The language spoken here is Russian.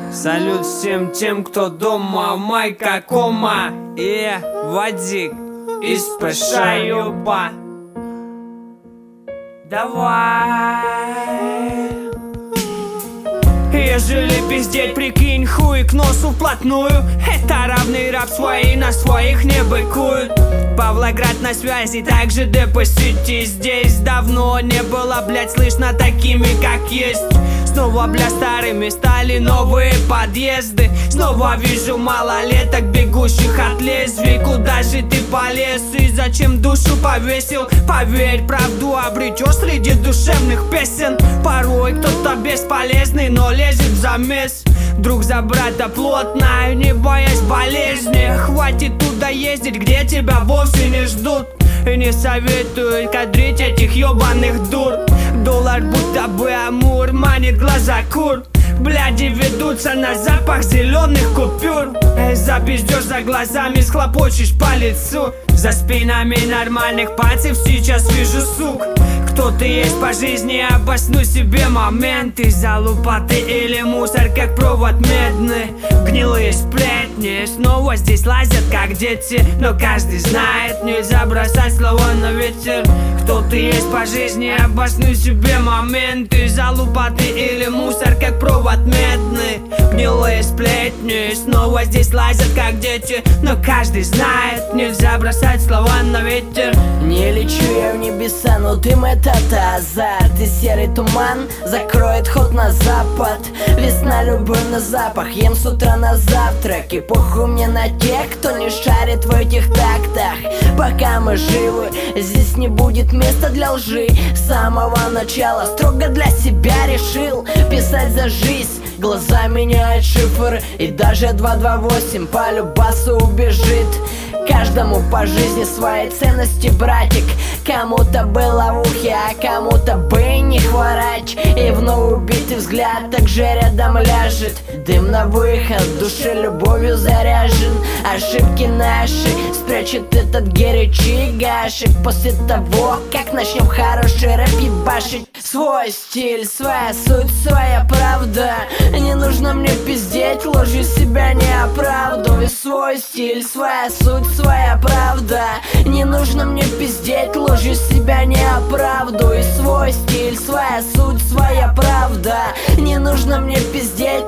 Салют всем тем, кто дома, майка, кома и Вадик из Пешаюба. Давай. Ежели пиздеть, прикинь, хуй к носу вплотную. Это равный раб, свои на своих не быкуют. Павлоград на связи, также ДП-сити. Здесь давно не было, блять, слышно такими, как есть. Снова, бля, старыми стали новые подъезды. Снова вижу малолеток, бегущих от лезвий. Куда же ты полез и зачем душу повесил? Поверь, правду обретешь среди душевных песен. Порой кто-то бесполезный, но лезет в замес. Друг за брата плотно, не боясь болезни. Хватит туда ездить, где тебя вовсе не ждут. И не советую кадрить этих ёбаных дур. Доллар будто бы амур, манит глаза кур. Бляди ведутся на запах зеленых купюр. Запиздешь за глазами, схлопочешь по лицу. За спинами нормальных пацев сейчас вижу сук. Кто ты есть по жизни, обосну себе моменты. За лопаты или мусор, как провод медный. Гнилые сплетни снова здесь лазят, как дети. Но каждый знает, нельзя бросать слова на ветер. Кто ты есть по жизни, обосну себе моменты. За лопаты или мусор, как провод медный. Гнилые сплетни снова здесь лазят, как дети. Но каждый знает, нельзя бросать слова на ветер. Не лечу я в небеса, но дым это азарт. И серый туман закроет ход на запад. Весна, любовь на запах, ем с утра на завтрак. И похуй мне на тех, кто не шарит в этих тактах. Пока мы живы, здесь не будет места для лжи. С самого начала строго для себя решил писать за жизнь. Глаза меняют шифр, и даже 228 по любасу убежит. Каждому по жизни свои ценности, братик. Кому-то бы ловухи, а кому-то бы не хворач. И вновь убитый взгляд также рядом ляжет. Дым на выход, души любовью заряжен. Ошибки наши спрячет этот горячий гашек. После того, как начнем хороший рэп ебашить. Свой стиль, своя суть, своя правда. Не нужно мне пиздеть, ложью себя не оправдывай. Свой стиль, своя суть, своя правда. Не нужно мне пиздеть, ложью себя не оправдывай. Свой стиль, своя суть, своя правда. Не нужно мне пиздеть,